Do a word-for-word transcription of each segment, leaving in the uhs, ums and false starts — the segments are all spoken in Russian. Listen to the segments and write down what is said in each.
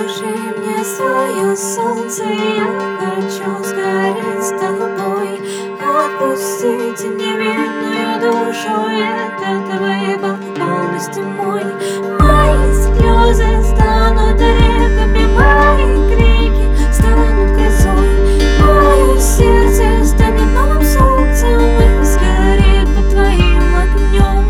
Покажи мне свое солнце, я хочу сгореть с тобой. Отпустите невинную душу, этот выбор полностью мой. Мои слезы станут реками, мои крики станут грозой. Мое сердце станет новым солнцем и сгорит под твоим огнем.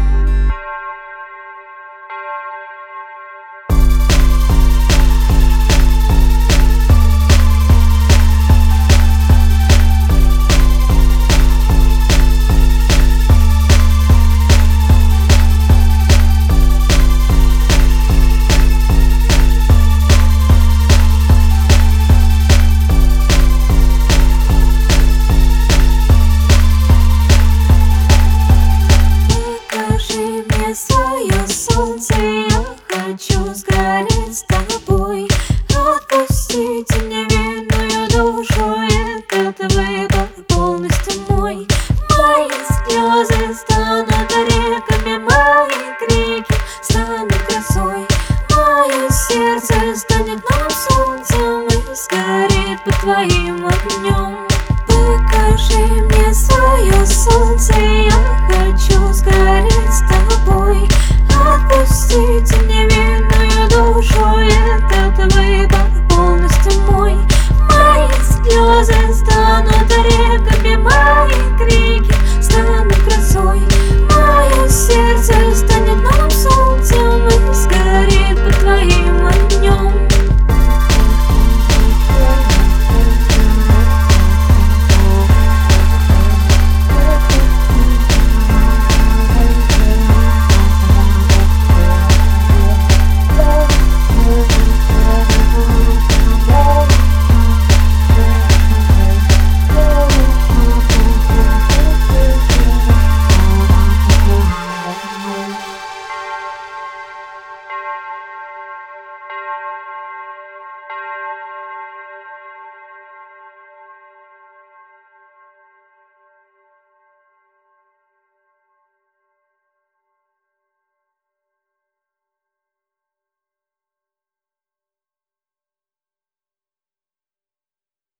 Свое солнце, я хочу сгореть с тобой. Отпустите невинную душу, этот выбор полностью мой. Мои слезы станут